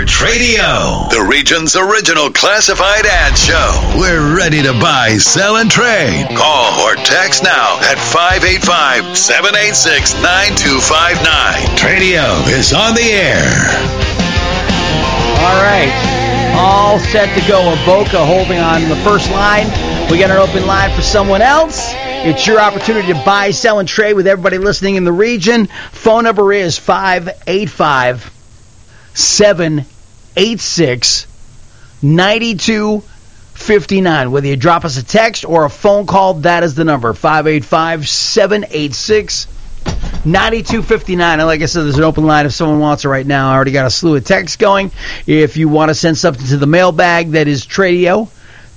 Tradio, the region's original classified ad show. We're ready to buy, sell, and trade. Call or text now at 585-786-9259. Tradio is on the air. All right. All set to go. Avoca holding on the first line. We got an open line for someone else. It's your opportunity to buy, sell, and trade with everybody listening in the region. Phone number is 585-786-9259. Whether you drop us a text or a phone call, that is the number, 585-786-9259. And like I said, there's an open line if someone wants it right now. I already got a slew of texts going. If you want to send something to the mailbag, that is Tradio,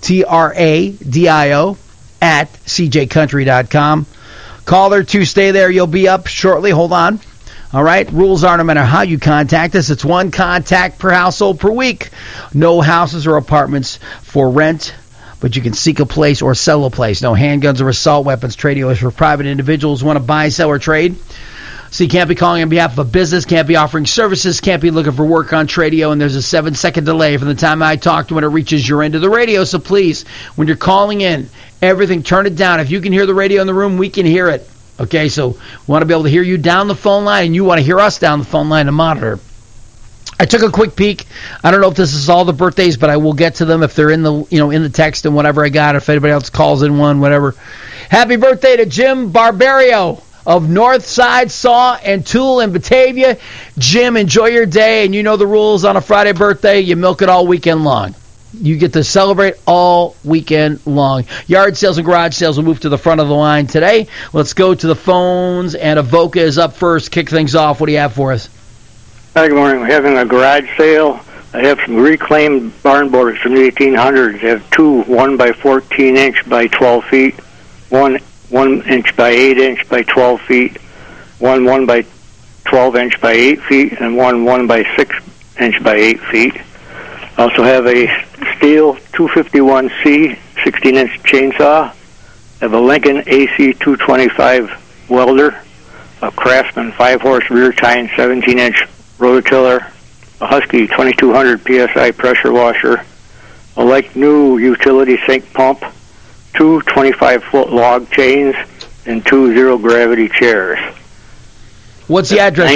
Tradio, at cjcountry.com. Caller 2, stay there. You'll be up shortly. Hold on. All right. Rules are no matter how you contact us, it's one contact per household per week. No houses or apartments for rent, but you can seek a place or sell a place. No handguns or assault weapons. Tradio is for private individuals who want to buy, sell, or trade. So you can't be calling on behalf of a business, can't be offering services, can't be looking for work on Tradio, and there's a 7-second delay from the time I talk to when it reaches your end of the radio. So please, when you're calling in, everything, turn it down. If you can hear the radio in the room, we can hear it. Okay, so we want to be able to hear you down the phone line, and you want to hear us down the phone line to monitor. I took a quick peek. I don't know if this is all the birthdays, but I will get to them if they're in the in the text and whatever I got. If anybody else calls in one, whatever. Happy birthday to Jim Barbario of Northside Saw and Tool in Batavia. Jim, enjoy your day, and you know the rules on a Friday birthday. You milk it all weekend long. You get to celebrate all weekend long. Yard sales and garage sales will move to the front of the line today. Let's go to the phones, and Avoca is up first. Kick things off. What do you have for us? Hi, good morning. We're having a garage sale. I have some reclaimed barn boards from the 1800s. I have two 1 by 14 inch by 12 feet, one 1 inch by 8 inch by 12 feet, one 1 by 12 inch by 8 feet, and one 1 by 6 inch by 8 feet. I also have a Stihl 251C 16-inch chainsaw. I have a Lincoln AC 225 welder, a Craftsman 5-horse rear tine 17-inch rototiller, a Husky 2200 PSI pressure washer, a like new utility sink pump, two 25-foot log chains, and two zero-gravity chairs. What's the address?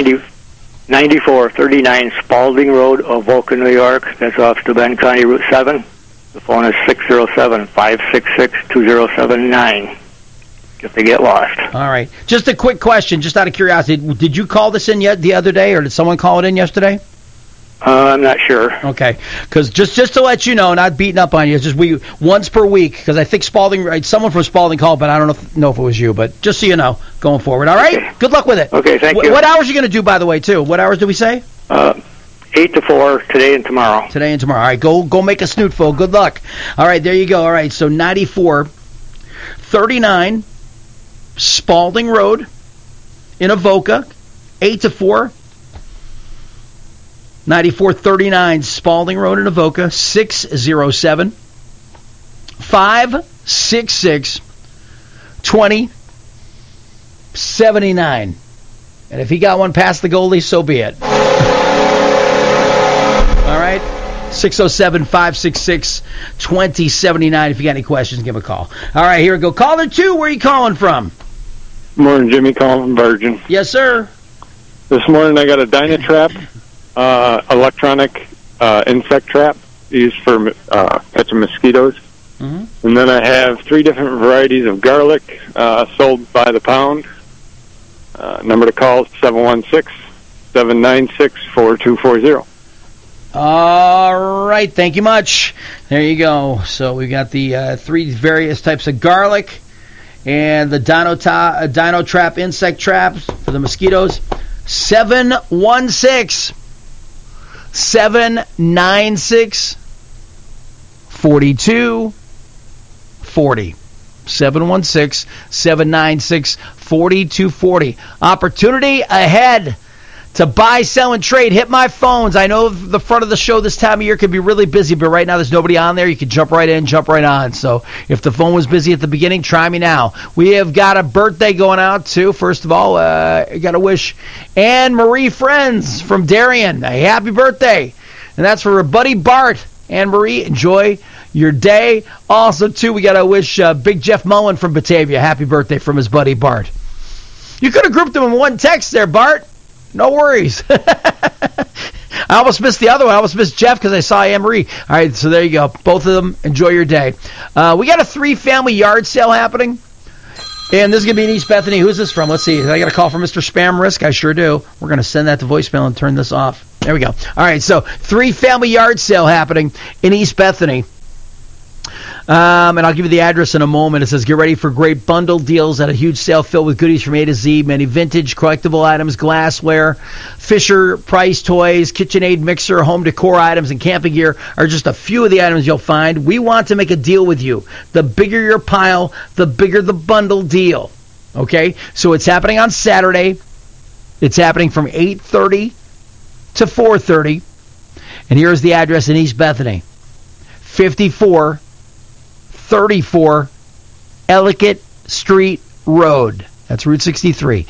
9439 Spalding Road, Avoca, New York. That's off Steuben County Route 7. The phone is 607-566-2079 if they get lost. All right. Just a quick question, just out of curiosity. Did you call this in yet the other day, or did someone call it in yesterday? I'm not sure. Okay, because just to let you know, not beating up on you, it's just once per week, because I think Spalding, someone from Spalding called, but I don't know if it was you, but just so you know, going forward. All right? Okay. Good luck with it. Okay, thank you. What hours are you going to do, by the way, too? What hours did we say? 8 to 4, today and tomorrow. Today and tomorrow. All right, go make a snootful. Good luck. All right, there you go. All right, so 9439 Spalding Road in Avoca, 8 to 4. 9439 Spalding Road in Avoca, 607-566-2079. And if he got one past the goalie, so be it. All right? 607-566-2079. If you got any questions, give a call. All right, here we go. Caller 2, where are you calling from? Good morning, Jimmy, calling from Virgin. Yes, sir. This morning I got a Dynatrap electronic insect trap used for catching mosquitoes. Mm-hmm. And then I have 3 different varieties of garlic sold by the pound. Number to call is 716-796-4240. All right, thank you much. There you go. So we got the 3 various types of garlic and the Dynatrap insect traps for the mosquitoes. 716-796-4240. 716-796-4240. Opportunity ahead to buy, sell, and trade. Hit my phones. I know the front of the show this time of year can be really busy, but right now there's nobody on there. You can jump right in, jump right on. So if the phone was busy at the beginning, try me now. We have got a birthday going out, too. First of all, I got to wish Anne Marie Friends from Darien a happy birthday. And that's for Buddy Bart. Anne-Marie, enjoy your day. Also, too, we got to wish Big Jeff Mullen from Batavia happy birthday from his buddy Bart. You could have grouped them in one text there, Bart. No worries. I almost missed the other one. I almost missed Jeff because I saw Anne-Marie. All right, so there you go. Both of them, enjoy your day. We got a 3-family yard sale happening. And this is going to be in East Bethany. Who's this from? Let's see. I got a call from Mr. Spam Risk. I sure do. We're going to send that to voicemail and turn this off. There we go. All right, so 3-family yard sale happening in East Bethany. And I'll give you the address in a moment. It says, get ready for great bundle deals at a huge sale filled with goodies from A to Z, many vintage, collectible items, glassware, Fisher Price toys, KitchenAid mixer, home decor items, and camping gear are just a few of the items you'll find. We want to make a deal with you. The bigger your pile, the bigger the bundle deal. Okay? So it's happening on Saturday. It's happening from 8:30 to 4:30. And here's the address in East Bethany. 5434 Ellicott Street Road. That's Route 63.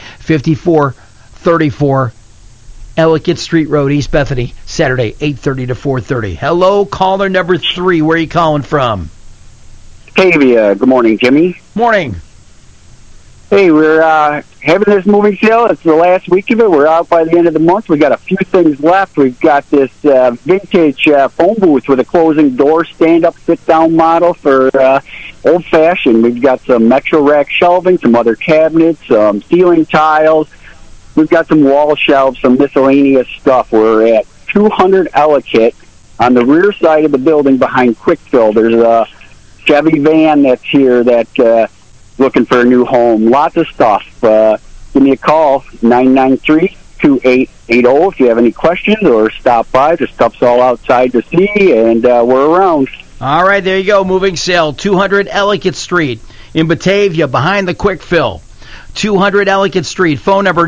5434 Ellicott Street Road, East Bethany, Saturday, 8:30 to 4:30. Hello, caller number 3. Where are you calling from? Batavia. Good morning, Jimmy. Morning. Hey, we're having this moving sale. It's the last week of it. We're out by the end of the month. We got a few things left. We've got this vintage phone booth with a closing door, stand-up, sit-down model for old-fashioned. We've got some Metro Rack shelving, some other cabinets, ceiling tiles. We've got some wall shelves, some miscellaneous stuff. We're at 200 Ellicott on the rear side of the building behind Quickfill. There's a Chevy van that's here that looking for a new home. Lots of stuff. Give me a call, 993-2880 if you have any questions, or stop by. The stuff's all outside to see, and we're around. All right, there you go. Moving sale, 200 Ellicott Street in Batavia, behind the Quickfill. 200 Ellicott Street. Phone number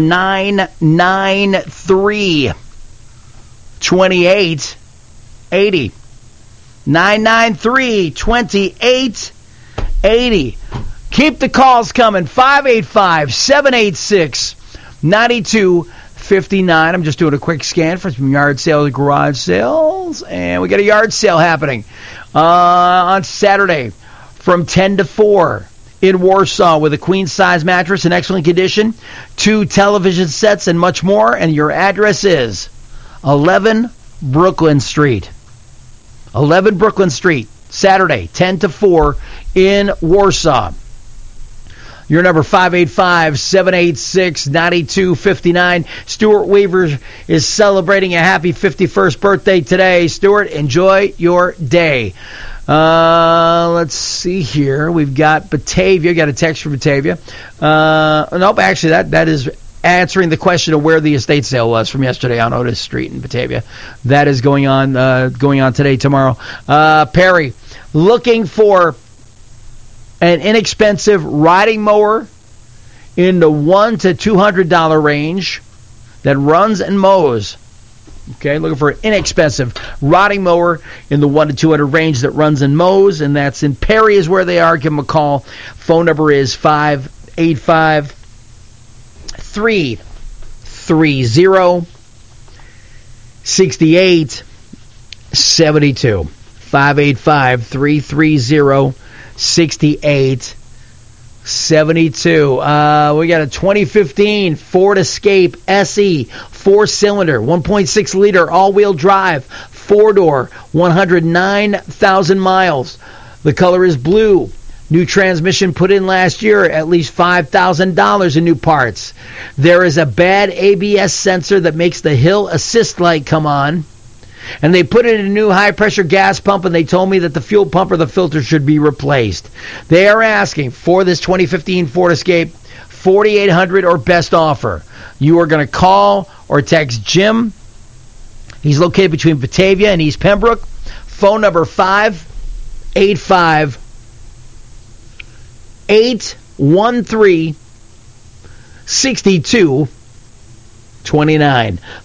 993-2880. 993-2880. Keep the calls coming. 585-786-9259. I'm just doing a quick scan for some yard sales, garage sales. And we got a yard sale happening on Saturday from 10 to 4 in Warsaw with a queen-size mattress in excellent condition, 2 television sets, and much more. And your address is 11 Brooklyn Street. 11 Brooklyn Street, Saturday, 10 to 4 in Warsaw. Your number, 585-786-9259. Stuart Weaver is celebrating a happy 51st birthday today. Stuart, enjoy your day. Let's see here. We've got Batavia. Got a text from Batavia. Nope, actually, that is answering the question of where the estate sale was from yesterday on Otis Street in Batavia. That is going on today, tomorrow. Perry, looking for an inexpensive riding mower in the $100 to $200 range that runs and mows. Okay, looking for an inexpensive riding mower in the $100 to $200 range that runs and mows, and that's in Perry is where they are. Give them a call. Phone number is 585-330-6872. 585-330-6872. We got a 2015 Ford Escape SE 4-cylinder, 1.6 liter all-wheel drive, 4-door, 109,000 miles. The color is blue. New transmission put in last year, at least $5,000 in new parts. There is a bad ABS sensor that makes the hill assist light come on. And they put in a new high-pressure gas pump, and they told me that the fuel pump or the filter should be replaced. They are asking for this 2015 Ford Escape, $4,800 or best offer. You are going to call or text Jim. He's located between Batavia and East Pembroke. Phone number 585-813-6229.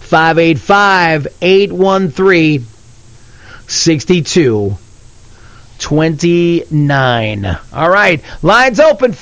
585-813-6229. 29. All right. Lines open,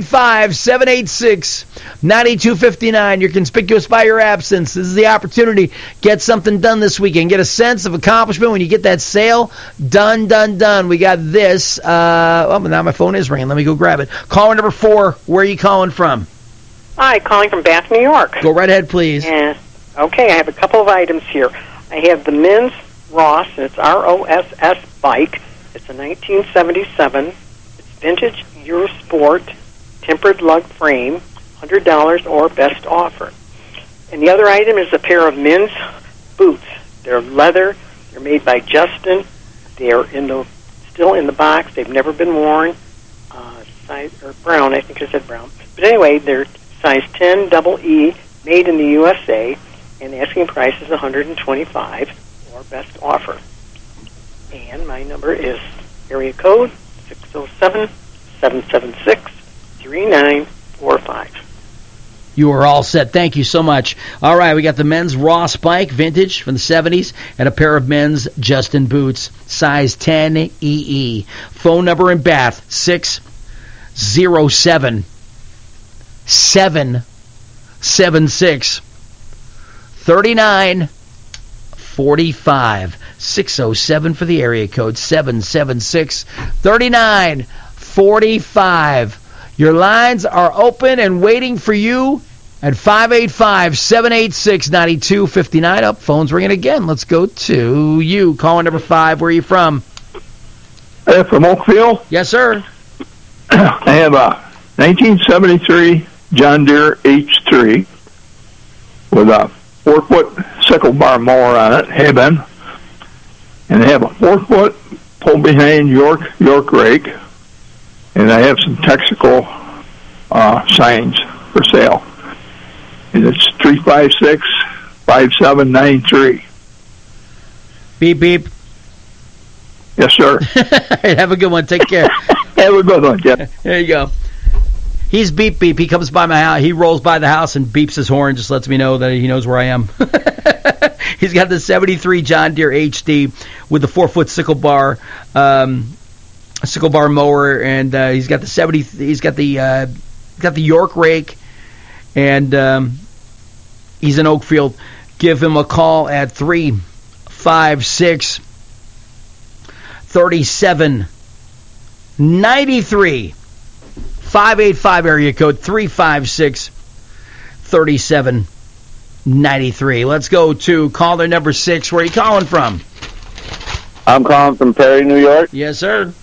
585-786-9259. You're conspicuous by your absence. This is the opportunity. Get something done this weekend. Get a sense of accomplishment when you get that sale. Done. We got this. Now my phone is ringing. Let me go grab it. Caller number 4. Where are you calling from? Hi, calling from Bath, New York. Go right ahead, please. Yeah. Okay, I have a couple of items here. I have the men's Ross, and it's ROSS bike. It's a 1977. It's vintage Eurosport, tempered lug frame, $100 or best offer. And the other item is a pair of men's boots. They're leather. They're made by Justin. They're still in the box. They've never been worn. Size or brown, I think I said brown. But anyway, they're size 10 double E, made in the USA, and the asking price is $125 or best offer. And my number is area code 607-776-3945. You are all set. Thank you so much. All right, we got the men's Ross bike, vintage from the 70s, and a pair of men's Justin boots, size 10 EE. Phone number in Bath, 607-776-3945. 607 for the area code, 776-3945. Your lines are open and waiting for you at 585-786-9259. Up, phone's ringing again. Let's go to you. Caller number 5. Where are you from? From Oakville. Yes, sir. I have a 1973 John Deere H3 with a 4-foot sickle bar mower on it, Haben, and I have a 4-foot pull-behind York rake, and I have some Texaco signs for sale. And it's 356-5793. Beep, beep. Yes, sir. Have a good one. Take care. Have a good one, Jeff. There you go. He's beep, beep. He comes by my house. He rolls by the house and beeps his horn, just lets me know that he knows where I am. He's got the 73 John Deere HD with the 4-foot sickle bar mower, and he's got the 70. He's got the York rake, and he's in Oakfield. Give him a call at 356-3793. 585 area code 356-3793. Let's go to caller number 6. Where are you calling from? I'm calling from Perry, New York. Yes, sir.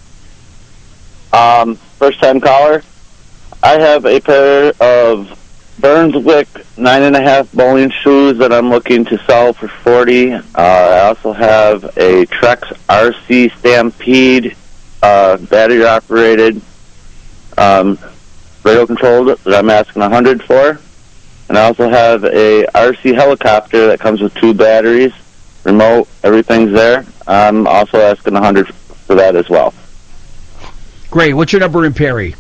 First time caller. I have a pair of Burnswick 9.5 bowling shoes that I'm looking to sell for $40. I also have a Trex RC Stampede battery operated radio controlled that I'm asking $100 for. And I also have a RC helicopter that comes with 2 batteries, remote, everything's there. I'm also asking $100 for that as well. Great. What's your number in Perry?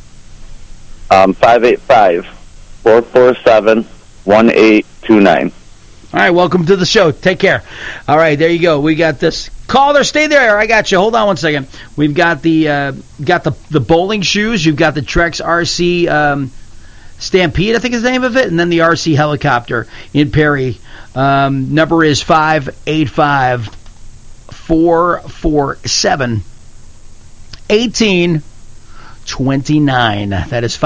585-447-1829. All right, welcome to the show. Take care. All right, there you go. We got this. Caller, stay there. I got you. Hold on one second. We've got the bowling shoes. You've got the Trex RC Stampede, I think is the name of it, and then the RC helicopter in Perry. Number is 585-447-1829. That is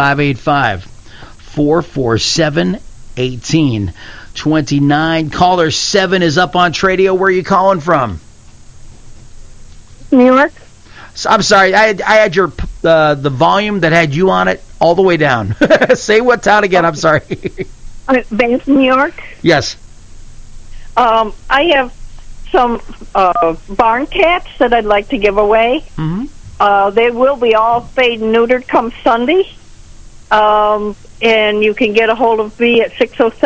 585-447-1829. Caller 7 is up on Tradio. Where are you calling from? New York. So, I'm sorry, I had your the volume that had you on it all the way down. Say what town again? I'm sorry. Bath, New York. Yes. I have some barn cats that I'd like to give away. Mm-hmm. They will be all spayed and neutered come Sunday. And you can get a hold of me at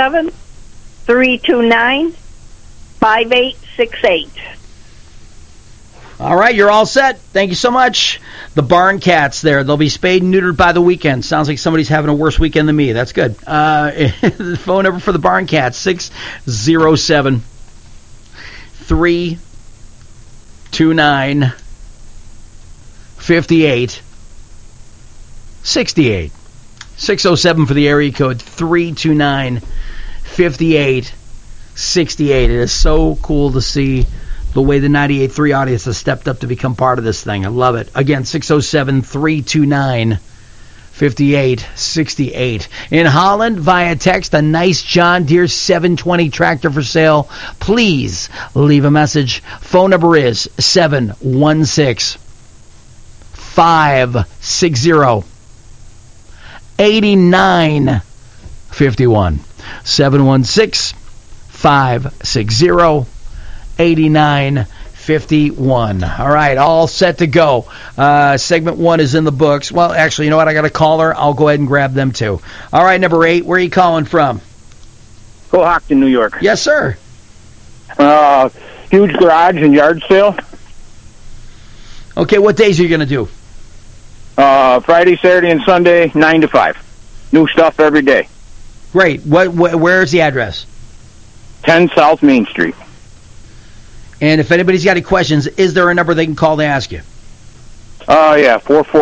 607-329-5868. All right, you're all set. Thank you so much. The barn cats there. They'll be spayed and neutered by the weekend. Sounds like somebody's having a worse weekend than me. That's good. The phone number for the barn cats, 607-329-5868. 58 68. 607 for the area code, 329 58 68. It is so cool to see the way the 98.3 audience has stepped up to become part of this thing. I love it. Again, 607 329 58 68. In Holland, via text, a nice John Deere 720 tractor for sale. Please leave a message. Phone number is 716 560 8951. 716 560 8951. All right, all set to go. Segment 1 is in the books. Well, actually, you know what? I got a caller. I'll go ahead and grab them too. All right, number 8. Where are you calling from? Cohocton, New York. Yes, sir. Huge garage and yard sale. Okay, what days are you going to do? Friday, Saturday, and Sunday, 9 to 5. New stuff every day. Great. Where's the address? 10 South Main Street. And if anybody's got any questions, is there a number they can call to ask you? Yeah,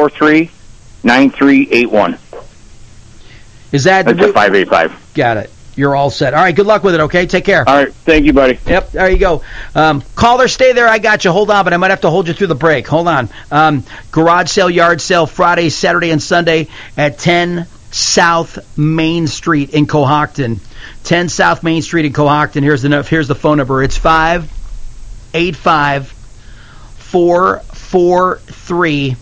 443-9381. Is that... That's a 585. Got it. You're all set. All right, good luck with it, okay? Take care. All right, thank you, buddy. Yep, there you go. Caller, stay there. I got you. Hold on, but I might have to hold you through the break. Hold on. Garage sale, yard sale, Friday, Saturday, and Sunday at 10 South Main Street in Cohocton. 10 South Main Street in Cohocton. Here's the phone number. It's 585-443-9381.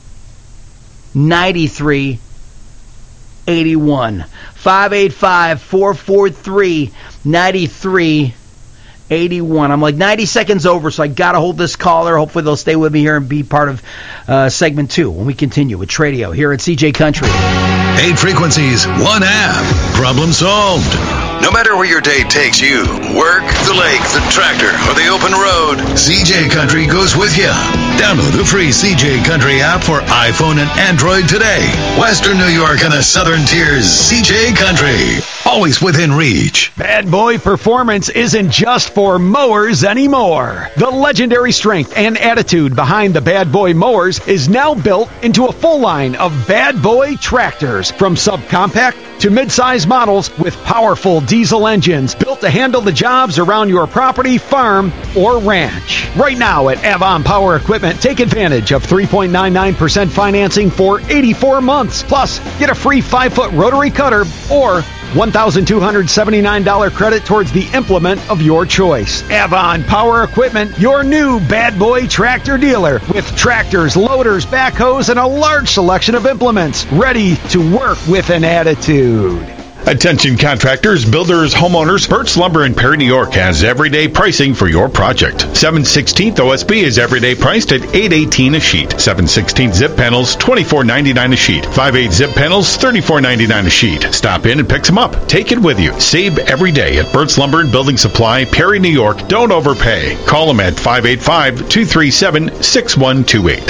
585-443-9381. I'm like 90 seconds over, so I got to hold this caller. Hopefully they'll stay with me here and be part of segment 2 when we continue with Tradio here at CJ Country. 8 frequencies, 1 app. Problem solved. No matter where your day takes you, work, the lake, the tractor, or the open road, CJ Country goes with you. Download the free CJ Country app for iPhone and Android today. Western New York and the Southern Tiers, CJ Country. Always within reach. Bad Boy Performance isn't just for mowers anymore. The legendary strength and attitude behind the Bad Boy mowers is now built into a full line of Bad Boy tractors, from subcompact to mid-size models with powerful diesel engines built to handle the jobs around your property, farm, or ranch. Right now at Avon Power Equipment, take advantage of 3.99% financing for 84 months. Plus, get a free 5-foot rotary cutter or $1,279 credit towards the implement of your choice. Avon Power Equipment, your new Bad Boy tractor dealer, with tractors, loaders, backhoes, and a large selection of implements, ready to work with an attitude. Attention contractors, builders, homeowners, Burt's Lumber in Perry, New York has everyday pricing for your project. 7/16 OSB is everyday priced at $8.18 a sheet. 7/16 zip panels, $24.99 a sheet. 5/8 zip panels, $34.99 a sheet. Stop in and pick some up. Take it with you. Save every day at Burt's Lumber and Building Supply, Perry, New York. Don't overpay. Call them at 585-237-6128.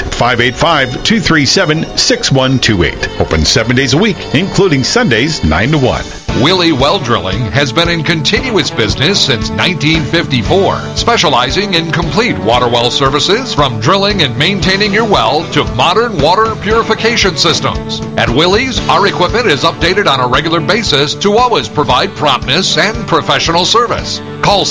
585-237-6128. Open 7 days a week, including Sundays, 9 to 1. Willie Well Drilling has been in continuous business since 1954, specializing in complete water well services, from drilling and maintaining your well to modern water purification systems. At Willie's, our equipment is updated on a regular basis to always provide promptness and professional service. Call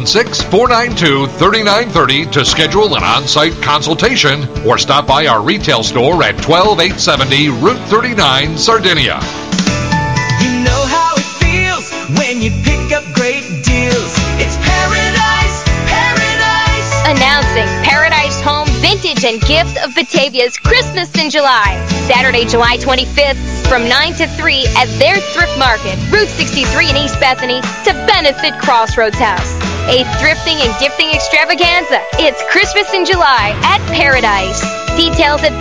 716-492-3930 to schedule an on-site consultation, or stop by our retail store at 12870 Route 39, Sardinia. You know how it feels when you pick up great deals. It's Paradise, Paradise. Announcing Paradise Home Vintage and Gift of Batavia's Christmas in July. Saturday, July 25th from 9 to 3 at their thrift market, Route 63 in East Bethany, to benefit Crossroads House. A thrifting and gifting extravaganza. It's Christmas in July at Paradise. Details at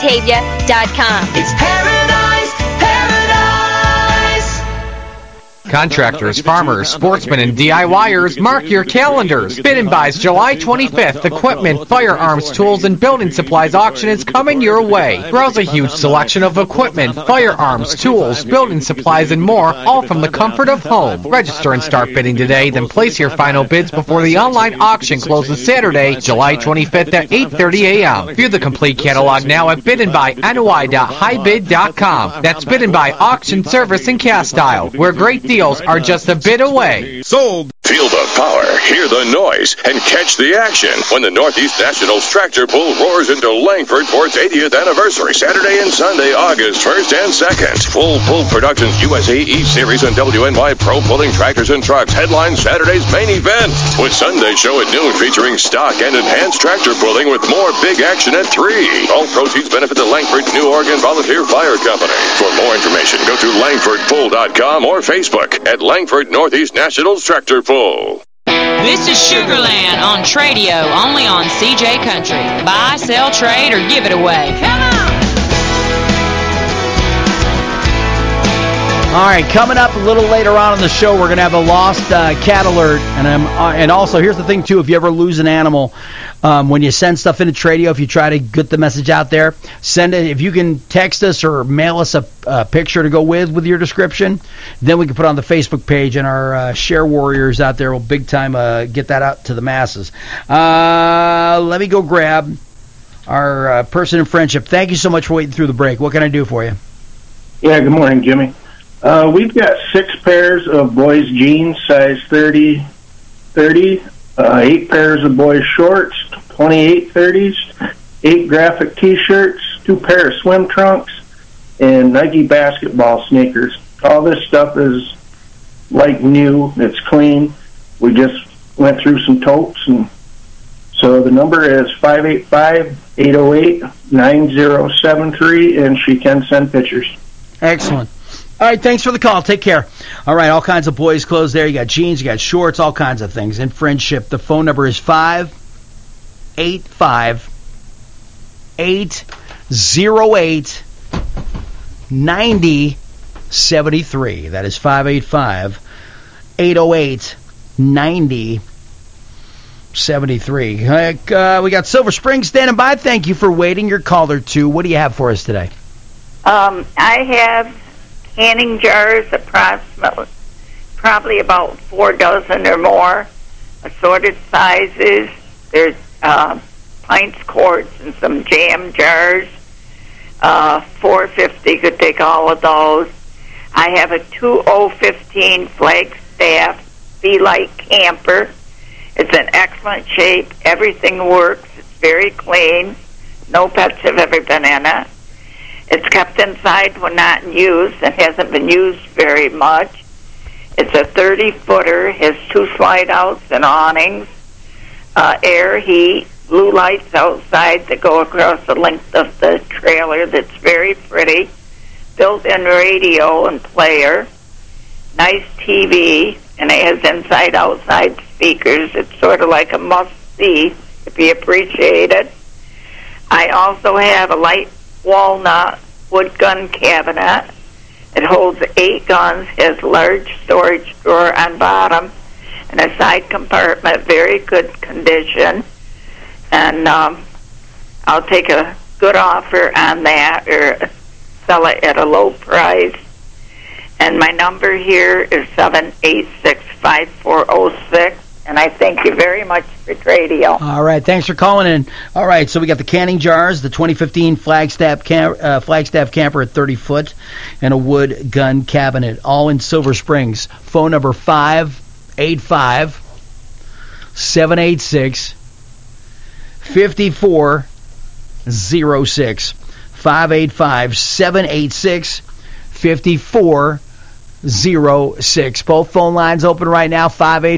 ParadiseHomeBatavia.com. It's Paradise, Paradise. Contractors, farmers, sportsmen, and DIYers, mark your calendars. Bid and Buy's July 25th equipment, firearms, tools, and building supplies auction is coming your way. Browse a huge selection of equipment, firearms, tools, building supplies, and more, all from the comfort of home. Register and start bidding today, then place your final bids before the online auction closes Saturday, July 25th at 8:30 a.m. View the complete catalog now at bidandbuy.noi.highbid.com. That's Bid and Buy Auction Service in Castile, where great deals are just a bid away. Sold. Feel the power, hear the noise, and catch the action when the Northeast Nationals Tractor Pull roars into Langford for its 80th anniversary, Saturday and Sunday, August 1st and 2nd. Full Pull Productions USA E-Series and WNY Pro Pulling Tractors and Trucks headline Saturday's main event, with Sunday show at noon featuring stock and enhanced tractor pulling with more big action at 3. All proceeds benefit the Langford New Oregon Volunteer Fire Company. For more information, go to LangfordPull.com or Facebook at Langford Northeast Nationals Tractor Pull. This is Sugarland on Tradio, only on CJ Country. Buy, sell, trade, or give it away. Come on! All right, coming up a little later on in the show, we're going to have a lost cat alert. And also, here's the thing, too. If you ever lose an animal, when you send stuff into Tradio, if you try to get the message out there, send it. If you can text us or mail us a picture to go with your description, then we can put it on the Facebook page, and our share warriors out there will big time get that out to the masses. Let me go grab our person in Friendship. Thank you so much for waiting through the break. What can I do for you? Yeah, good morning, Jimmy. We've got 6 pairs of boys' jeans, size 30, 8 pairs of boys' shorts, 28 30s, 8 graphic T-shirts, 2 pair of swim trunks, and Nike basketball sneakers. All this stuff is like new. It's clean. We just went through some totes, and so the number is 585-808-9073, and she can send pictures. Excellent. All right, thanks for the call. Take care. All right, all kinds of boys' clothes there. You got jeans, you got shorts, all kinds of things. In Friendship, the phone number is 585-808-9073. That is 585-808-9073. We got Silver Spring standing by. Thank you for waiting. Your caller, too. What do you have for us today? I have canning jars, probably about 4 dozen or more, assorted sizes. There's pints, quarts, and some jam jars. $4.50 could take all of those. I have a 2015 Flagstaff Be-Light camper. It's in excellent shape. Everything works. It's very clean. No pets have ever been in it. It's kept inside when not in use and hasn't been used very much. It's a 30-footer, has 2 slide-outs and awnings, air, heat, blue lights outside that go across the length of the trailer that's very pretty, built-in radio and player, nice TV, and it has inside-outside speakers. It's sort of like a must-see if you appreciate it. I also have a light walnut wood gun cabinet. It holds 8 guns, has large storage drawer on bottom, and a side compartment, very good condition. And I'll take a good offer on that or sell it at a low price. And my number here is 786-5406. And I thank you very much for radio. All right, thanks for calling in. All right, so we got the canning jars, the 2015 Flagstaff camper at 30 foot, and a wood gun cabinet, all in Silver Springs. Phone number 585-786-5406. 585-786-5406. 06. Both phone lines open right now,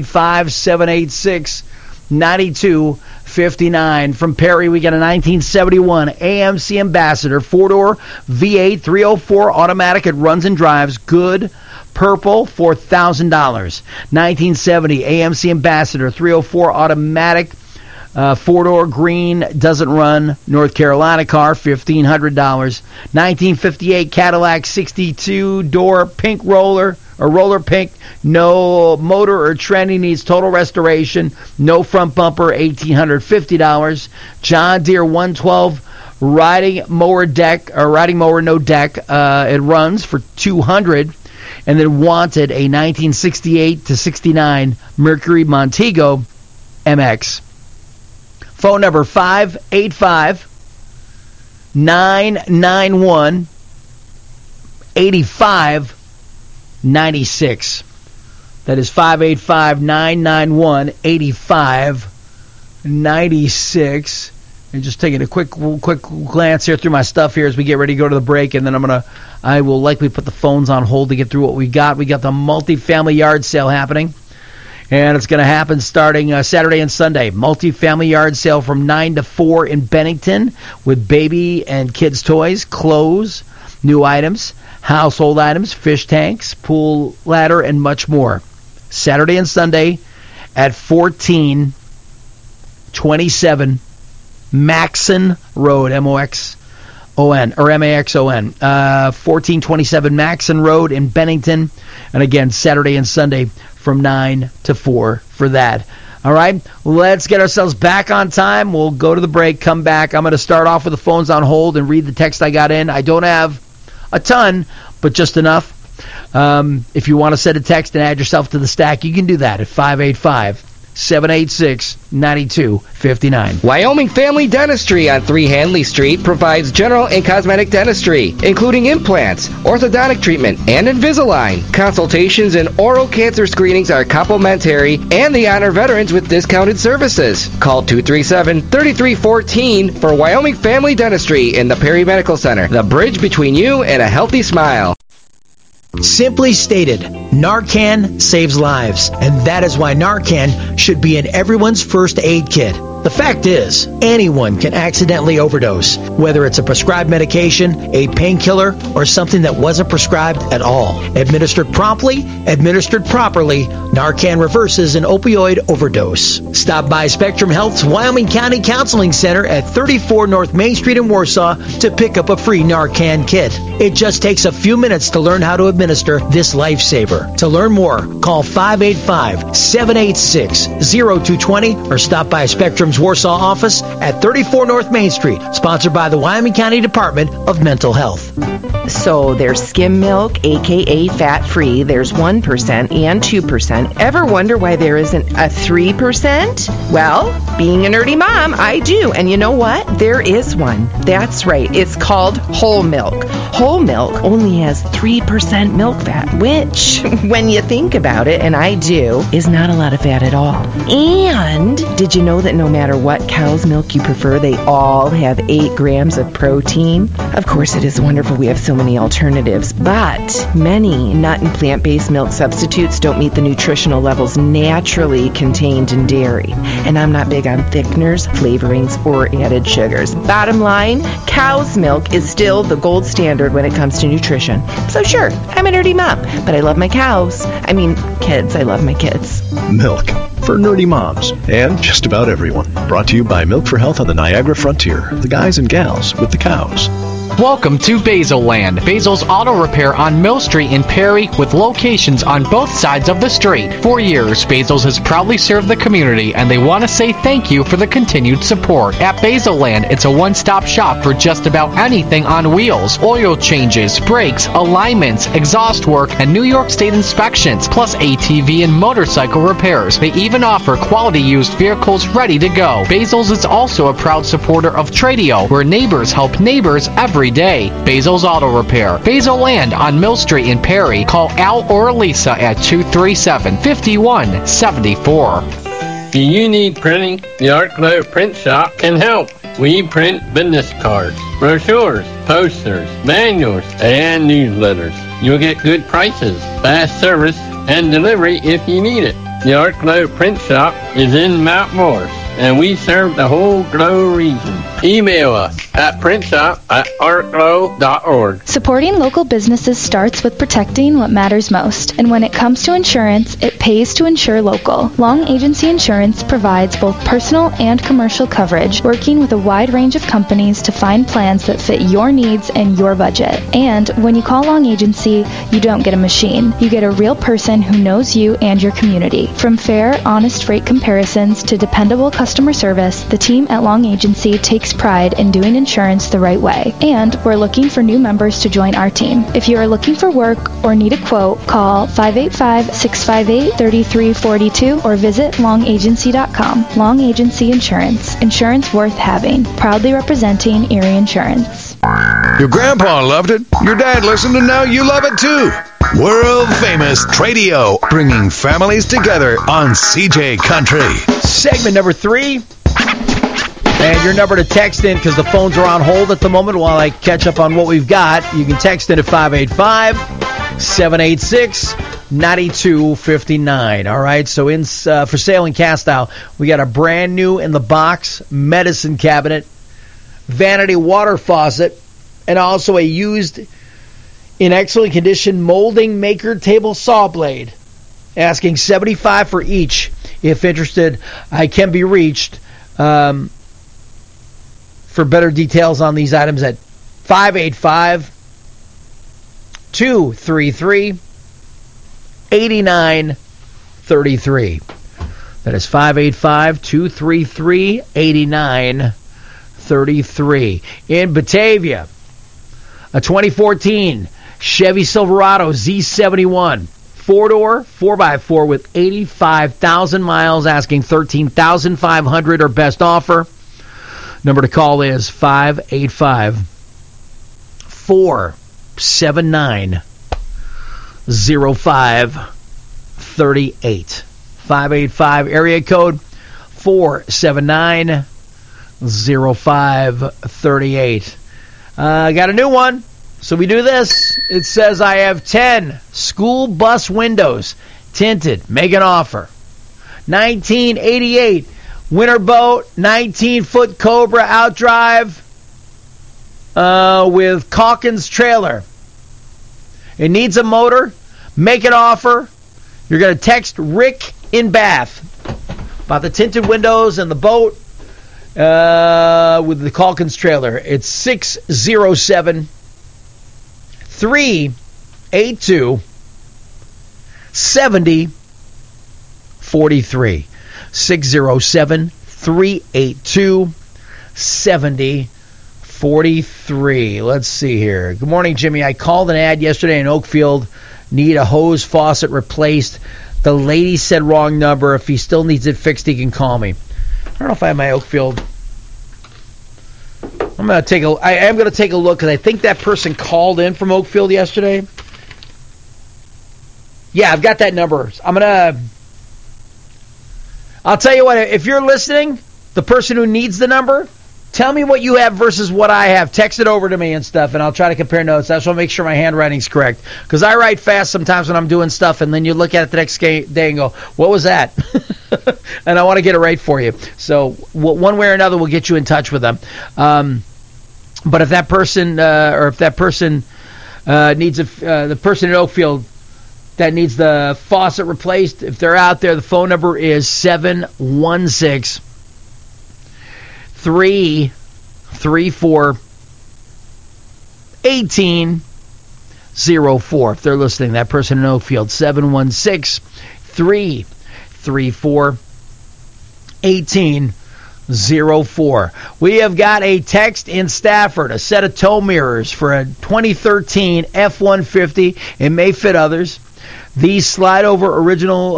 585-786-9259. From Perry, we got a 1971 AMC Ambassador 4-door V8 304 automatic. It runs and drives good. Purple, $4,000. 1970 AMC Ambassador 304 automatic. 4-door green, doesn't run, North Carolina car, $1,500. 1958 Cadillac 62-door pink roller, or roller pink. No motor or tranny needs total restoration. No front bumper, $1,850. John Deere 112 riding mower no deck. It runs for $200. And then wanted a 1968 to 69 Mercury Montego MX. Phone number 585-991-8596. That is 585-991-8596. And just taking a quick glance here through my stuff here as we get ready to go to the break, and then I will likely put the phones on hold to get through what we got. We got the multifamily yard sale happening, and it's going to happen starting Saturday and Sunday. Multifamily yard sale from 9 to 4 in Bennington with baby and kids' toys, clothes, new items, household items, fish tanks, pool ladder, and much more. Saturday and Sunday at 1427 Maxon Road, M-O-X-O-N, or M-A-X-O-N, 1427 Maxon Road in Bennington. And again, Saturday and Sunday from 9 to 4 for that. All right, let's get ourselves back on time. We'll go to the break, come back. I'm going to start off with the phones on hold and read the text I got in. I don't have a ton, but just enough. If you want to send a text and add yourself to the stack, you can do that at 585-786-9259. Wyoming Family Dentistry on 3 Hanley Street provides general and cosmetic dentistry, including implants, orthodontic treatment, and Invisalign. Consultations and oral cancer screenings are complimentary, and they honor veterans with discounted services. Call 237-3314 for Wyoming Family Dentistry in the Perry Medical Center, the bridge between you and a healthy smile. Simply stated, Narcan saves lives, and that is why Narcan should be in everyone's first aid kit. The fact is, anyone can accidentally overdose, whether it's a prescribed medication, a painkiller, or something that wasn't prescribed at all. Administered promptly, administered properly, Narcan reverses an opioid overdose. Stop by Spectrum Health's Wyoming County Counseling Center at 34 North Main Street in Warsaw to pick up a free Narcan kit. It just takes a few minutes to learn how to administer this lifesaver. To learn more, call 585-786-0220 or stop by Spectrum's Warsaw office at 34 North Main Street, sponsored by the Wyoming County Department of Mental Health. So there's skim milk, aka fat-free, there's 1% and 2%. Ever wonder why there isn't a 3%? Well, being a nerdy mom, I do. And you know what? There is one. That's right. It's called whole milk. Whole milk only has 3% milk fat, which, when you think about it, and I do, is not a lot of fat at all. And did you know that no matter what cow's milk you prefer, they all have 8 grams of protein? Of course, it is wonderful we have so many alternatives, but many nut and plant-based milk substitutes don't meet the nutritional levels naturally contained in dairy. And I'm not big on thickeners, flavorings, or added sugars. Bottom line, cow's milk is still the gold standard when it comes to nutrition. So sure, I'm a nerdy mom, but I love my cows. I mean, kids. I love my kids. Milk for nerdy moms and just about everyone. Brought to you by Milk for Health on the Niagara Frontier. The guys and gals with the cows. Welcome to Basil Land, Basil's Auto Repair on Mill Street in Perry, with locations on both sides of the street. For years, Basil's has proudly served the community, and they want to say thank you for the continued support. At Basil Land, it's a one-stop shop for just about anything on wheels, oil changes, brakes, alignments, exhaust work, and New York State inspections, plus ATV and motorcycle repairs. They even offer quality used vehicles ready to go. Basil's is also a proud supporter of Tradio, where neighbors help neighbors every day. Basil's Auto Repair. Basil Land on Mill Street in Perry. Call Al or Lisa at 237-5174. Do you need printing? The Art Glow Print Shop can help. We print business cards, brochures, posters, manuals, and newsletters. You'll get good prices, fast service, and delivery if you need it. The Art Glow Print Shop is in Mount Morris. and we serve the whole Glow region. Email us at printshop@artglow.org. Supporting local businesses starts with protecting what matters most. And when it comes to insurance, it pays to insure local. Long Agency Insurance provides both personal and commercial coverage, working with a wide range of companies to find plans that fit your needs and your budget. And when you call Long Agency, you don't get a machine. You get a real person who knows you and your community. From fair, honest rate comparisons to dependable customer service, the team at Long Agency takes pride in doing insurance the right way. And we're looking for new members to join our team. If you are looking for work or need a quote, call 585-658-3342 or visit longagency.com. Long Agency Insurance. Insurance worth having. Proudly representing Erie Insurance. Your grandpa loved it. Your dad listened, and now you love it too. World famous Tradio, bringing families together on CJ Country. Segment number 3. And your number to text in, because the phones are on hold at the moment while I catch up on what we've got. You can text in at 585-786-9259. All right, so for sale in Castow, we got a brand new in the box medicine cabinet, vanity water faucet, and also a used in excellent condition molding maker table saw blade. Asking $75 for each. If interested, I can be reached for better details on these items at 585-233-8933. That is 585-233-8933. In Batavia, a 2014 Chevy Silverado Z71. 4-door, 4x4 with 85,000 miles, asking $13,500 or best offer. Number to call is 585-479-0538. 585 area code 479-0538. Got a new one. So we do this. It says I have 10 school bus windows tinted. Make an offer. 1988 winter boat, 19-foot Cobra outdrive with Calkins trailer. It needs a motor. Make an offer. You're going to text Rick in Bath about the tinted windows and the boat with the Calkins trailer. It's 607-382-7043. 607-382-7043. Let's see here. Good morning, Jimmy. I called an ad yesterday in Oakfield. Need a hose faucet replaced. The lady said wrong number. If he still needs it fixed, he can call me. I don't know if I have my Oakfield. I am going to take a look because I think that person called in from Oakfield yesterday. Yeah, I've got that number. I'll tell you what, if you're listening, the person who needs the number, tell me what you have versus what I have. Text it over to me and stuff, and I'll try to compare notes. I just want to make sure my handwriting's correct. Because I write fast sometimes when I'm doing stuff, and then you look at it the next day and go, what was that? And I want to get it right for you. So one way or another, we'll get you in touch with them. But if that person, needs the person in Oakfield that needs the faucet replaced, if they're out there, the phone number is 716-334-1804. If they're listening, that person in Oakfield, 716-334-1804. We have got a text in Stafford, a set of tow mirrors for a 2013 F-150. It may fit others. These slide over the original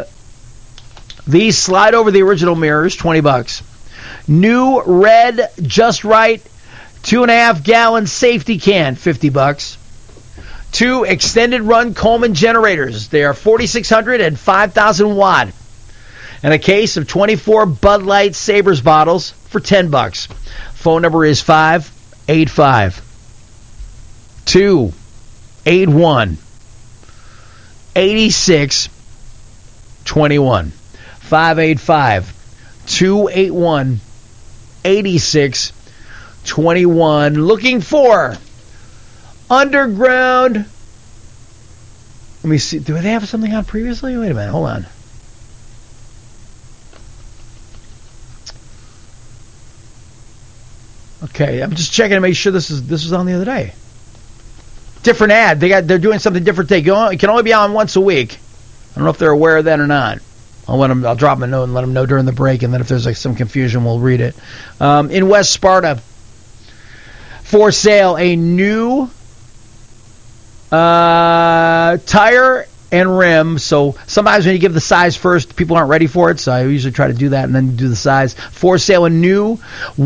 mirrors, $20. New red, just right, 2.5-gallon safety can, $50. 2 extended run Coleman generators. They are 4,600 and 5,000 watt. And a case of 24 Bud Light Sabres bottles for $10. Phone number is 585-281-8621. 585-281-8621. 281-8621. Looking for Underground. Let me see. Do they have something on previously? Wait a minute. Hold on. Okay, I'm just checking to make sure this was on the other day. Different ad. They're doing something different. It can only be on once a week. I don't know if they're aware of that or not. I'll drop them a note and let them know during the break, and then if there's some confusion, we'll read it. In West Sparta, for sale, a new tire and rim. So sometimes when you give the size first, people aren't ready for it, so I usually try to do that and then do the size. For sale, a new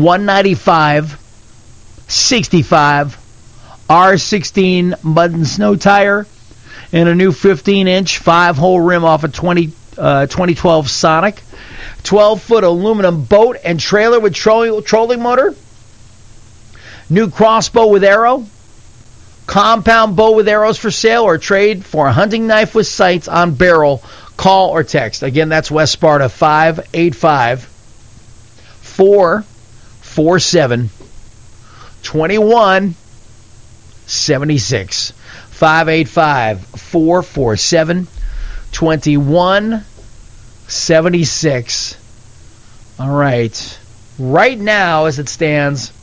195/65 R16 mud and snow tire and a new 15-inch 5-hole rim off a 2012 Sonic. 12-foot aluminum boat and trailer with trolling motor. New crossbow with arrow. Compound bow with arrows for sale or trade for a hunting knife with sights on barrel. Call or text. Again, that's West Sparta, 585-447-2176. 585-447-2176. All right. Right now, as it stands,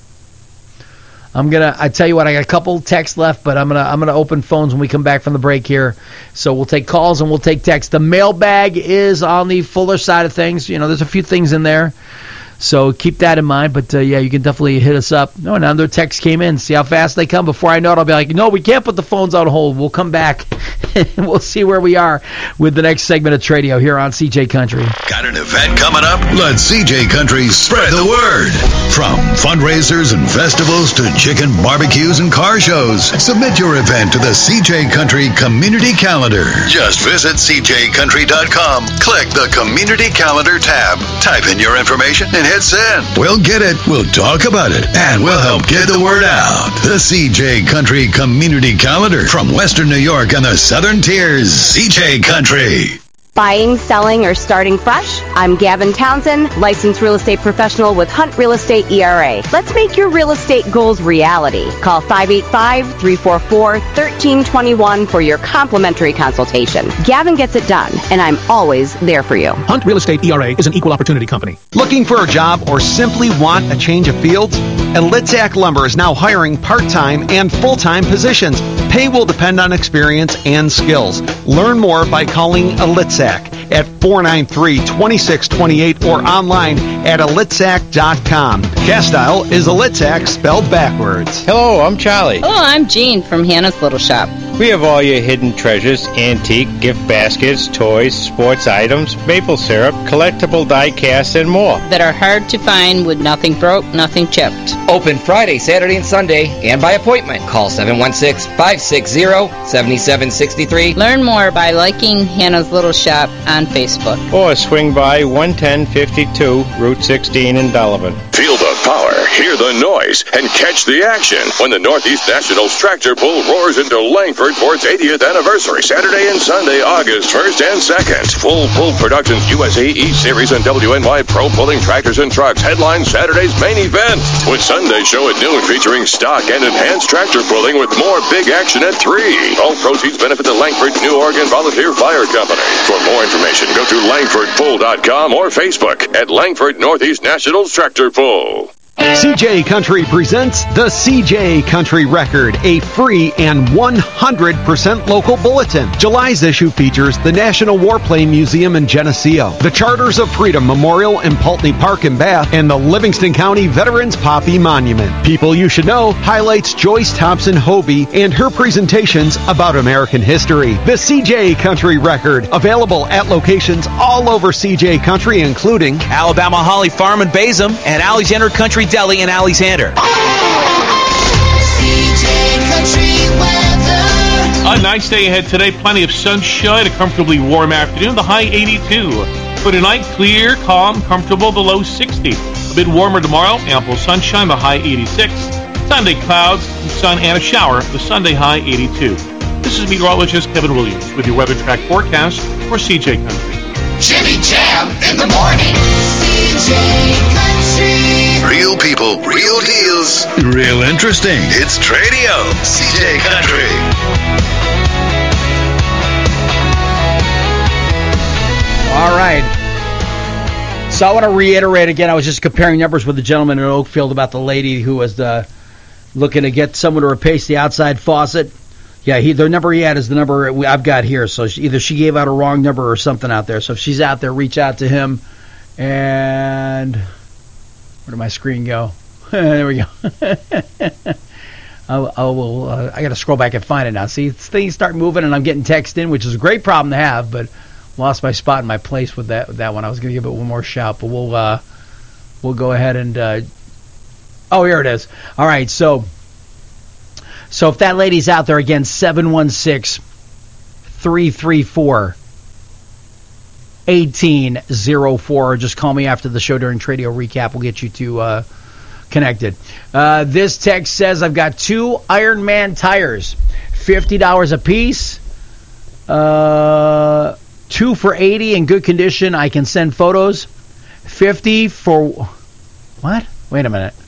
I tell you what, I got a couple texts left, but I'm gonna open phones when we come back from the break here. So we'll take calls and we'll take texts. The mailbag is on the fuller side of things. There's a few things in there, so keep that in mind. But you can definitely hit us up. No, another text came in. See how fast they come. Before I know it, I'll be like, no, we can't put the phones on hold. We'll come back and we'll see where we are with the next segment of Tradio here on CJ Country. Got an event coming up? Let CJ Country spread the word. From fundraisers and festivals to chicken barbecues and car shows, submit your event to the CJ Country Community Calendar. Just visit cjcountry.com, click the Community Calendar tab, type in your information, and hit send. We'll get it, we'll talk about it, and we'll help get the word out. The CJ Country Community Calendar from Western New York and the Southern Tiers. CJ Country. Buying, selling, or starting fresh? I'm Gavin Townsend, licensed real estate professional with Hunt Real Estate ERA. Let's make your real estate goals reality. Call 585-344-1321 for your complimentary consultation. Gavin gets it done, and I'm always there for you. Hunt Real Estate ERA is an equal opportunity company. Looking for a job or simply want a change of fields? Elitzak Lumber is now hiring part-time and full-time positions. Pay will depend on experience and skills. Learn more by calling Elitzak at 493-2628 or online at elitzak.com. Castile is Elitzak spelled backwards. Hello, I'm Charlie. Hello, I'm Jean from Hannah's Little Shop. We have all your hidden treasures, antique, gift baskets, toys, sports items, maple syrup, collectible die casts, and more. That are hard to find with nothing broke, nothing chipped. Open Friday, Saturday, and Sunday, and by appointment. Call 716-560-7763. Learn more by liking Hannah's Little Shop on Facebook. Or swing by 11052 Route 16 in Delavan. Feel the power, hear the noise, and catch the action when the Northeast Nationals Tractor Pull roars into Langford for its 80th anniversary, Saturday and Sunday, August 1st and 2nd. Full Pull Productions USA E-Series and WNY Pro Pulling Tractors and Trucks headline Saturday's main event, with Sunday show at noon featuring stock and enhanced tractor pulling with more big action at 3. All proceeds benefit the Langford New Oregon Volunteer Fire Company. For more information, go to langfordpull.com or Facebook at Langford Northeast Nationals Tractor Pull. CJ Country presents the CJ Country Record, a free and 100% local bulletin. July's issue features the National Warplane Museum in Geneseo, the Charters of Freedom Memorial in Pulteney Park in Bath, and the Livingston County Veterans Poppy Monument. People You Should Know highlights Joyce Thompson Hovey and her presentations about American history. The CJ Country Record, available at locations all over CJ Country, including Alabama Holly Farm in Bazem and Alexander Country Deli in Alexander. A nice day ahead today. Plenty of sunshine, a comfortably warm afternoon, the high 82. For tonight, clear, calm, comfortable, the low 60. A bit warmer tomorrow, ample sunshine, the high 86. Sunday, clouds, sun, and a shower, the Sunday high 82. This is meteorologist Kevin Williams with your weather track forecast for CJ Country. Jimmy Jam in the morning. CJ Real people, real deals, real interesting. It's Tradio, CJ Country. All right. So I want to reiterate again, I was just comparing numbers with the gentleman in Oakfield about the lady who was looking to get someone to replace the outside faucet. Yeah, the number he had is the number I've got here. So either she gave out a wrong number or something out there. So if she's out there, reach out to him. And where did my screen go? There we go. I got to scroll back and find it now. See, things start moving, and I'm getting text in, which is a great problem to have, but lost my spot in my place with that one. I was going to give it one more shout, but we'll go ahead and oh, here it is. All right, so if that lady's out there again, 716-334-1804. Just call me after the show during Tradio Recap. We'll get you to connected. This text says I've got 2 Ironman tires, $50 a piece. 2 for $80 in good condition. I can send photos. $50 for what? Wait a minute.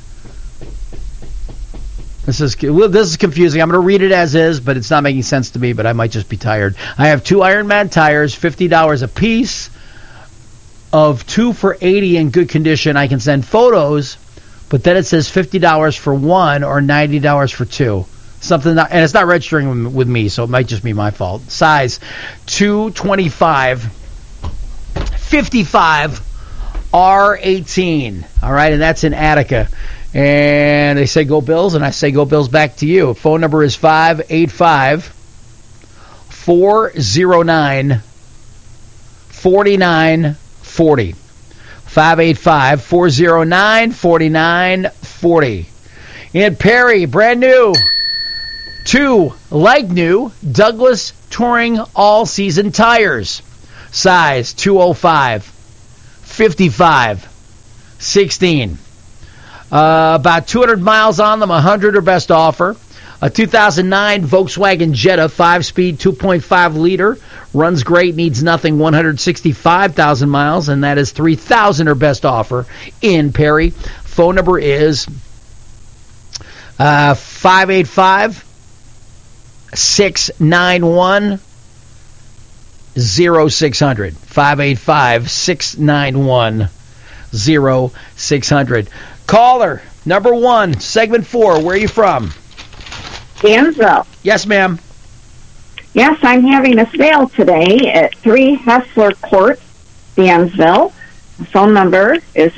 This is confusing. I'm going to read it as is, but it's not making sense to me, but I might just be tired. I have 2 Ironman tires, $50 a piece, of 2 for $80 in good condition. I can send photos, but then it says $50 for 1 or $90 for 2. Something not, and it's not registering with me, so it might just be my fault. Size 225, 55, R18. All right, and that's in Attica. And they say go Bills, and I say go Bills back to you. Phone number is 585-409-4940. 585-409-4940. In Perry, brand new. 2 like new Douglas Touring all-season tires. Size 205, 55, 16. About 200 miles on them, 100 or best offer. A 2009 Volkswagen Jetta 5-speed 2.5 liter. Runs great, needs nothing, 165,000 miles, and that is 3,000 or best offer in Perry. Phone number is 585 691 0600. 585-691 0600. Caller number 1, segment 4. Where are you from? Dansville. Yes, ma'am. Yes, I'm having a sale today at 3 Hessler Court, Dansville. The phone number is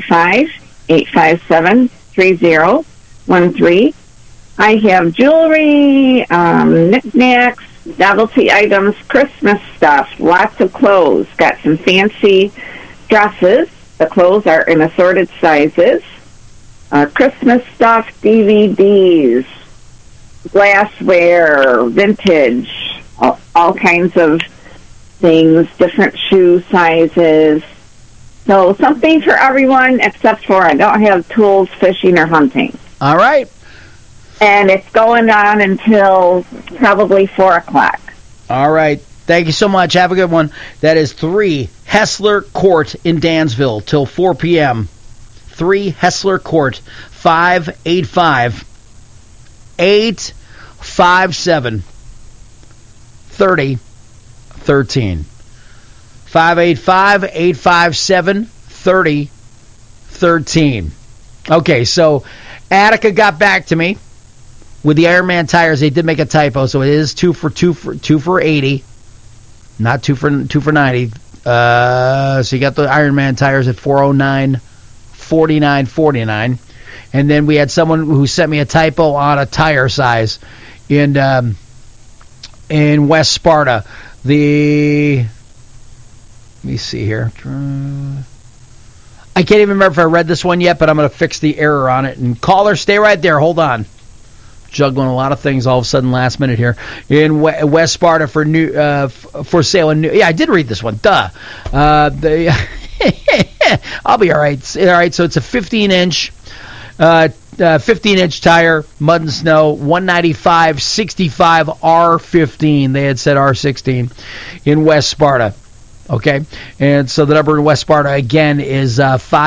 585-857-3013. I have jewelry, knickknacks, novelty items, Christmas stuff, lots of clothes. Got some fancy dresses. The clothes are in assorted sizes. Christmas stuff, DVDs, glassware, vintage, all kinds of things, different shoe sizes. So something for everyone except for I don't have tools, fishing, or hunting. All right. And it's going on until probably 4 o'clock. All right. Thank you so much. Have a good one. That is 3 Hessler Court in Dansville till 4 p.m. 3 Hessler Court, 585-857-3013. 585-857-3013. Okay, so Attica got back to me with the Ironman tires. They did make a typo, so it is 2 for 80, not 2 for 90. So you got the Ironman tires at $409.49.49, and then we had someone who sent me a typo on a tire size in West Sparta. Let me see here. I can't even remember if I read this one yet, but I'm going to fix the error on it. And caller, stay right there. Hold on. Juggling a lot of things all of a sudden last minute here. In West Sparta for sale in new. Yeah, I did read this one. Duh. I'll be all right. All right, so it's a 15-inch 15-inch tire, mud and snow, 195/65 R15. They had said R16 in West Sparta. Okay? And so the number in West Sparta, again, is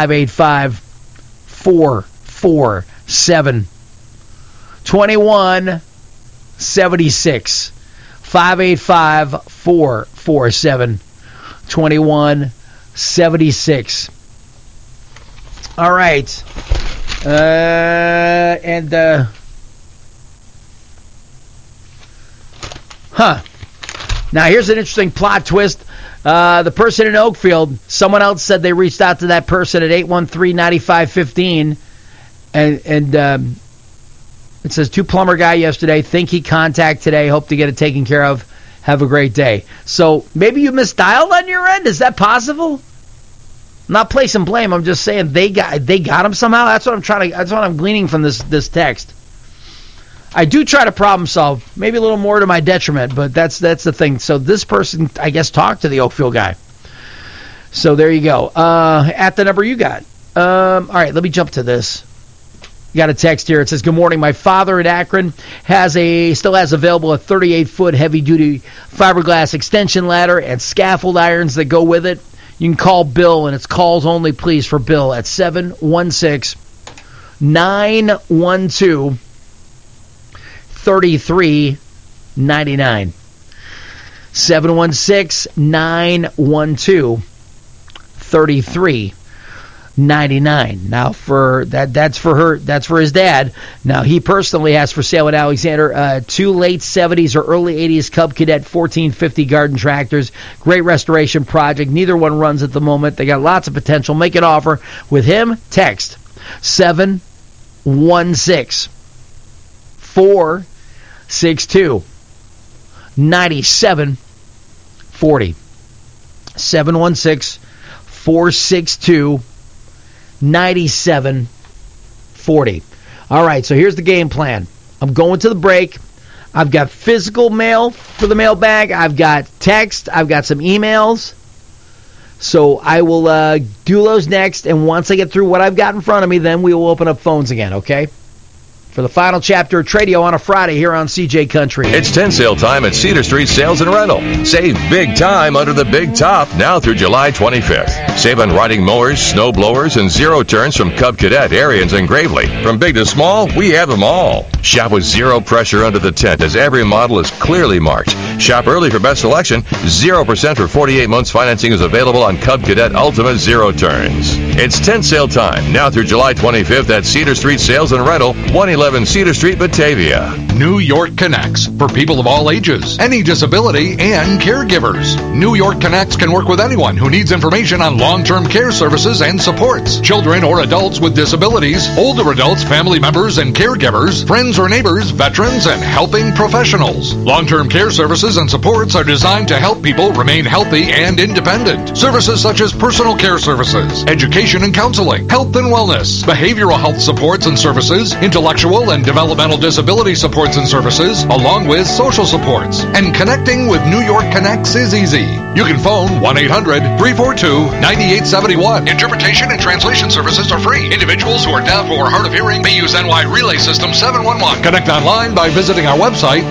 585-447-2176. 585-447-2176. All right. Now, here's an interesting plot twist. The person in Oakfield, someone else said they reached out to that person at 813-9515, and it says, to plumber guy yesterday, think he contact today, hope to get it taken care of, have a great day. So maybe you misdialed on your end? Is that possible? I'm not placing blame. I'm just saying they got him somehow. That's what I'm gleaning from this text. I do try to problem solve, maybe a little more to my detriment, but that's the thing. So this person, I guess, talked to the Oakfield guy. So there you go. At the number you got. All right, let me jump to this. You got a text here. It says, good morning. My father at Akron still has available a 38-foot heavy-duty fiberglass extension ladder and scaffold irons that go with it. You can call Bill, and it's calls only, please, for Bill at 716-912-3399. 716-912-3399. Now that's for his dad. Now he personally has for sale at Alexander 2 late 70s or early 80s Cub Cadet 1450 garden tractors. Great restoration project. Neither one runs at the moment. They got lots of potential. Make an offer with him. Text 716-462-9740. 716-462-9740. All right, so here's the game plan. I'm going to the break. I've got physical mail for the mailbag. I've got text. I've got some emails. So I will do those next, and once I get through what I've got in front of me, then we will open up phones again, okay? For the final chapter of Tradio on a Friday here on CJ Country. It's 10 sale time at Cedar Street Sales and Rental. Save big time under the big top now through July 25th. Save on riding mowers, snow blowers, and zero turns from Cub Cadet, Ariens, and Gravely. From big to small, we have them all. Shop with zero pressure under the tent as every model is clearly marked. Shop early for best selection. 0% for 48 months financing is available on Cub Cadet Ultimate Zero Turns. It's 10 sale time now through July 25th at Cedar Street Sales and Rental, 111 Cedar Street, Batavia. New York Connects for people of all ages, any disability, and caregivers. New York Connects can work with anyone who needs information on long-term care services and supports. Children or adults with disabilities, older adults, family members, and caregivers, friends or neighbors, veterans, and helping professionals. Long-term care services and supports are designed to help people remain healthy and independent. Services such as personal care services, education and counseling, health and wellness, behavioral health supports and services, intellectual and developmental disability supports and services, along with social supports. And connecting with New York Connects is easy. You can phone 1-800-342-9871. Interpretation and translation services are free. Individuals who are deaf or hard of hearing may use NY Relay System 711. Connect online by visiting our website,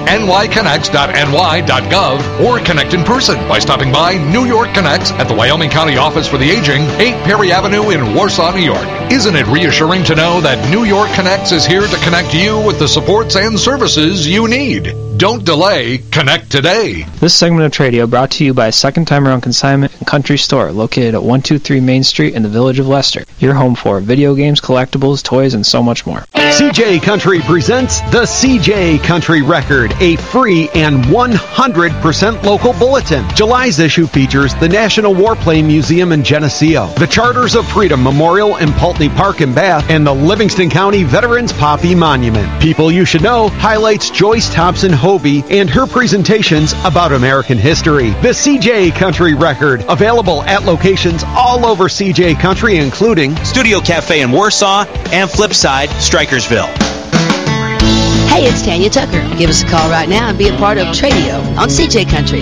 nyconnects.ny.gov, or connect in person by stopping by New York Connects at the Wyoming County Office for the Aging, 8 Perry Avenue in Warsaw, New York. Isn't it reassuring to know that New York Connects is here to connect you with the supports and services you need? Don't delay. Connect today. This segment of Tradio brought to you by Second Time Around Consignment and Country Store, located at 123 Main Street in the village of Leicester. Your home for video games, collectibles, toys, and so much more. CJ Country presents the CJ Country Record, a free and 100% local bulletin. July's issue features the National Warplane Museum in Geneseo, the Charters of Freedom Memorial in Pulteney Park in Bath, and the Livingston County Veterans Poppy Monument. People You Should Know highlights Joyce Thompson Hobie and her presentations about American history. The CJ Country Record, available at locations all over CJ Country, including Studio Cafe in Warsaw and Flipside, Strikersville. Hey, it's Tanya Tucker. Give us a call right now and be a part of Tradio on CJ Country.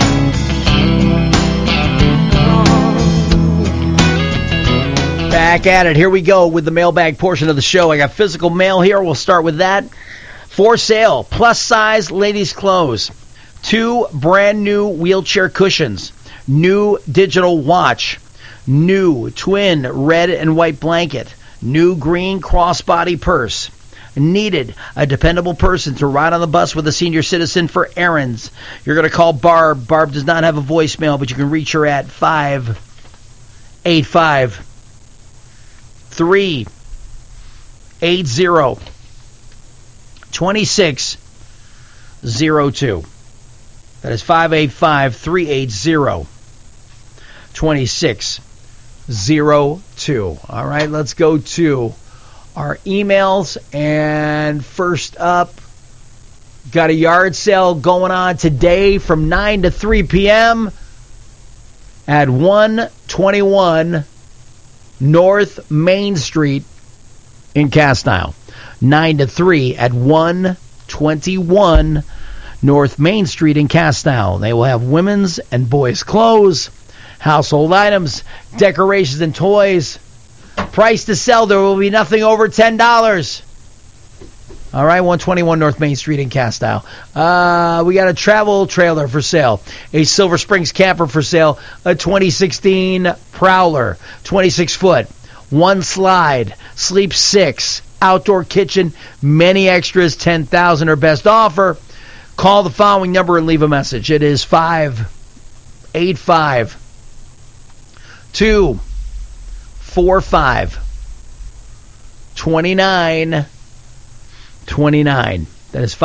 Back at it. Here we go with the mailbag portion of the show. I got physical mail here. We'll start with that. For sale, plus size ladies' clothes. 2 brand new wheelchair cushions. new digital watch, new twin red and white blanket, new green crossbody purse. Needed a dependable person to ride on the bus with a senior citizen for errands. You're going to call Barb. Barb does not have a voicemail, but you can reach her at 585-380-2602. That is 585-380-2602. All right, let's go to our emails. And first up, got a yard sale going on today from 9 to 3 p.m. at 121 North Main Street in Castile. 9 to 3 at 121 North Main Street in Castile. They will have women's and boys' clothes, household items, decorations, and toys. Price to sell, there will be nothing over $10. All right, 121 North Main Street in Castile. We got a travel trailer for sale, a Silver Springs camper for sale, a 2016 Prowler, 26-foot, one slide, sleep 6, outdoor kitchen, many extras, $10,000 or best offer. Call the following number and leave a message. It is 585-245-2929. That is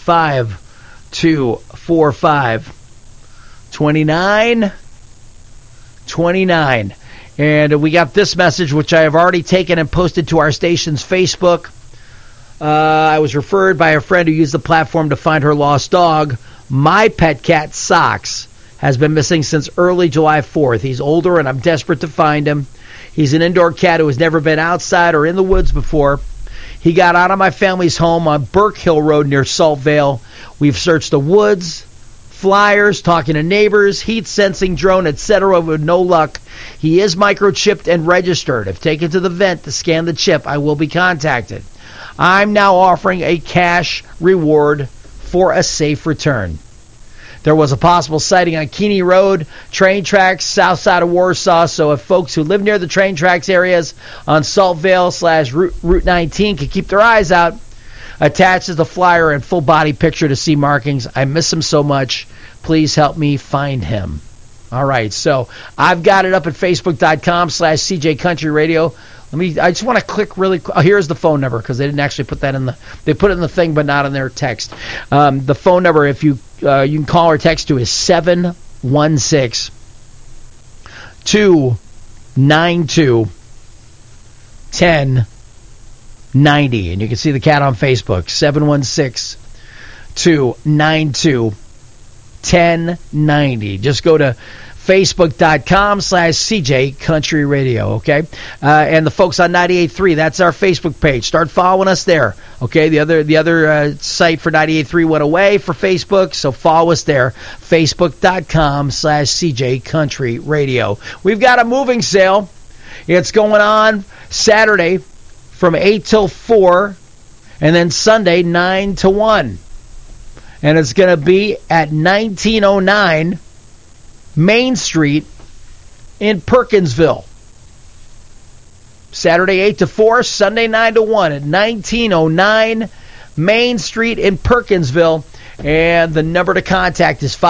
585-245-2929. And we got this message, which I have already taken and posted to our station's Facebook. I was referred by a friend who used the platform to find her lost dog. My pet cat, Socks, has been missing since early July 4th. He's older, and I'm desperate to find him. He's an indoor cat who has never been outside or in the woods before. He got out of my family's home on Burke Hill Road near Saltvale. We've searched the woods, flyers, talking to neighbors, heat sensing drone, etc. with no luck. He is microchipped and registered. If taken to the vet to scan the chip, I will be contacted. I'm now offering a cash reward for a safe return. There was a possible sighting on Keeney Road, train tracks, south side of Warsaw, so if folks who live near the train tracks areas on Saltvale/Route 19 can keep their eyes out. Attached is the flyer and full body picture to see markings. I miss him so much. Please help me find him. All right, so I've got it up at Facebook.com/CJ Country Radio. I just want to click really quick. Oh, here's the phone number, because they didn't actually put that in they put it in the thing, but not in their text. The phone number, if you can call or text to, is 716-292-1090. And you can see the cat on Facebook, 716-292-1090. Just go to Facebook.com/CJ Country Radio, okay? And the folks on 98.3, that's our Facebook page. Start following us there, okay? The other site for 98.3 went away for Facebook, so follow us there. Facebook.com/CJ Country Radio. We've got a moving sale. It's going on Saturday from 8 till 4, and then Sunday 9 to 1. And it's going to be at 1909 Main Street in Perkinsville. Saturday 8 to 4, Sunday 9 to 1 at 1909 Main Street in Perkinsville. And the number to contact is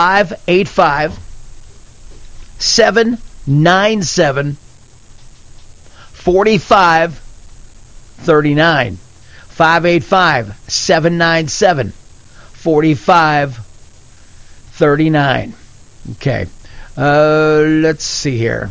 585-797-4539. 585-797-4539. Okay. Let's see here.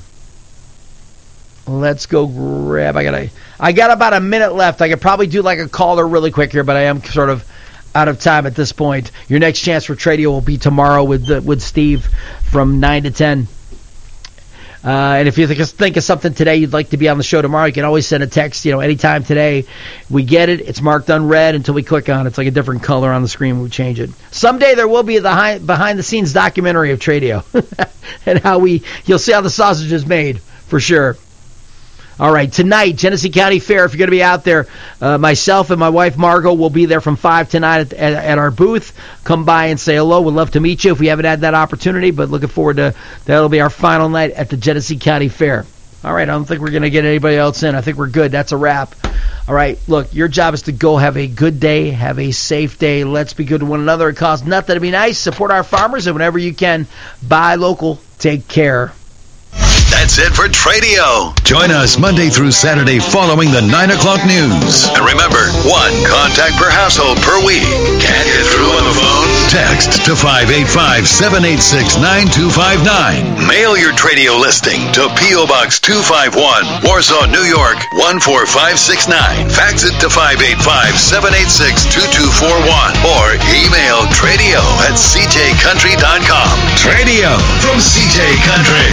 Let's go grab. I got about a minute left. I could probably do like a caller really quick here, but I am sort of out of time at this point. Your next chance for Tradio will be tomorrow with Steve from 9 to 10. And if you think of something today you'd like to be on the show tomorrow, you can always send a text, anytime today. We get it. It's marked unread until we click on it. It's like a different color on the screen. We change it. Someday there will be the behind-the-scenes documentary of Tradio and you'll see how the sausage is made, for sure. All right, tonight, Genesee County Fair. If you're going to be out there, myself and my wife Margot will be there from 5 to 9 at our booth. Come by and say hello. We'd love to meet you if we haven't had that opportunity, but looking forward to that'll be our final night at the Genesee County Fair. All right, I don't think we're going to get anybody else in. I think we're good. That's a wrap. All right, look, your job is to go have a good day, have a safe day. Let's be good to one another. It costs nothing to be nice. Support our farmers, and whenever you can, buy local. Take care. That's it for Tradio. Join us Monday through Saturday following the 9 o'clock news. And remember, 1 contact per household per week. Can't get through on the phone? Text to 585-786-9259. Mail your Tradio listing to P.O. Box 251, Warsaw, New York 14569. Fax it to 585-786-2241. Or email tradio@cjcountry.com. Tradio from CJ Country.